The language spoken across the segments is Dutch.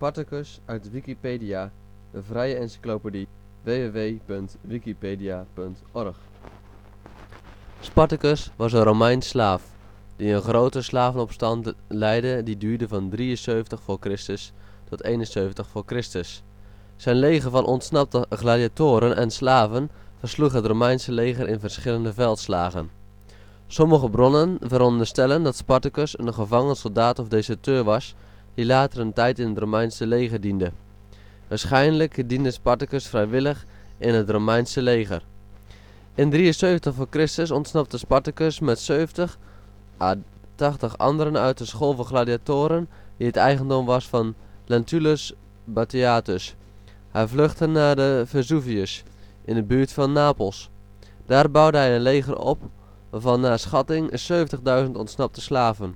Spartacus uit Wikipedia, de vrije encyclopedie, www.wikipedia.org. Spartacus was een Romeins slaaf, die een grote slavenopstand leidde die duurde van 73 voor Christus tot 71 voor Christus. Zijn leger van ontsnapte gladiatoren en slaven versloeg het Romeinse leger in verschillende veldslagen. Sommige bronnen veronderstellen dat Spartacus een gevangen soldaat of deserteur was, die later een tijd in het Romeinse leger diende. Waarschijnlijk diende Spartacus vrijwillig in het Romeinse leger. In 73 voor Christus ontsnapte Spartacus met 70 à 80 anderen uit de school van gladiatoren die het eigendom was van Lentulus Batiatus. Hij vluchtte naar de Vesuvius, in de buurt van Napels. Daar bouwde hij een leger op van naar schatting 70.000 ontsnapte slaven.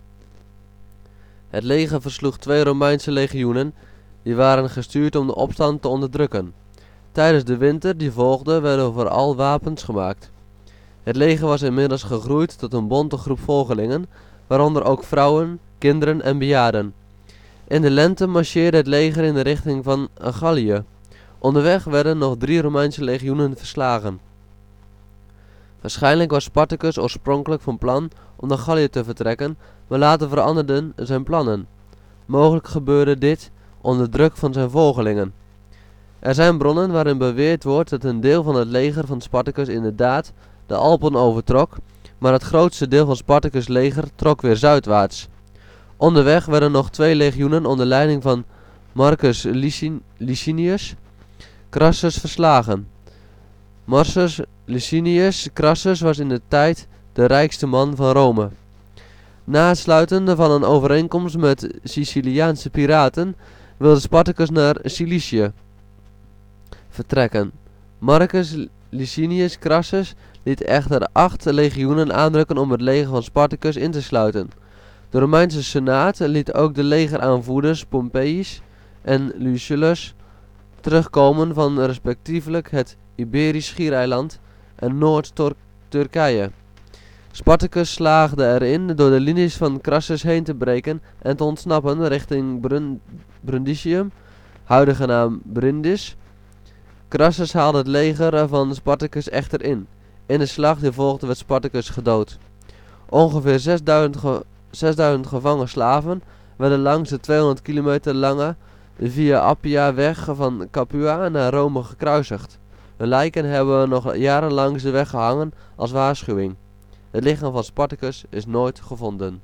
Het leger versloeg 2 Romeinse legioenen, die waren gestuurd om de opstand te onderdrukken. Tijdens de winter die volgde werden vooral wapens gemaakt. Het leger was inmiddels gegroeid tot een bonte groep volgelingen, waaronder ook vrouwen, kinderen en bejaarden. In de lente marcheerde het leger in de richting van Gallië. Onderweg werden nog 3 Romeinse legioenen verslagen. Waarschijnlijk was Spartacus oorspronkelijk van plan om naar Gallië te vertrekken, maar later veranderden zijn plannen. Mogelijk gebeurde dit onder druk van zijn volgelingen. Er zijn bronnen waarin beweerd wordt dat een deel van het leger van Spartacus inderdaad de Alpen overtrok, maar het grootste deel van Spartacus' leger trok weer zuidwaarts. Onderweg werden nog 2 legioenen onder leiding van Marcus Licinius Crassus verslagen. Marcus Licinius Crassus was in de tijd de rijkste man van Rome. Na het sluiten van een overeenkomst met Siciliaanse piraten wilde Spartacus naar Cilicië vertrekken. Marcus Licinius Crassus liet echter 8 legioenen aandrukken om het leger van Spartacus in te sluiten. De Romeinse Senaat liet ook de legeraanvoerders Pompeius en Lucullus terugkomen van respectievelijk het Iberisch Schiereiland en Noord-Turkije. Spartacus slaagde erin door de linies van Crassus heen te breken en te ontsnappen richting Brundisium, huidige naam Brindis. Crassus haalde het leger van Spartacus echter in. In de slag die volgde werd Spartacus gedood. Ongeveer 6000 gevangen slaven werden langs de 200 kilometer lange Via Appia weg van Capua naar Rome gekruisigd. Hun lijken hebben nog jaren langs de weg gehangen als waarschuwing. Het lichaam van Spartacus is nooit gevonden.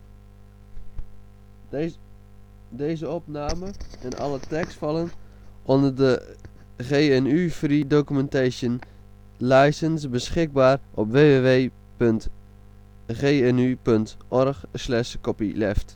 Deze opname en alle tekst vallen onder de GNU Free Documentation License, beschikbaar op www.gnu.org/copyleft.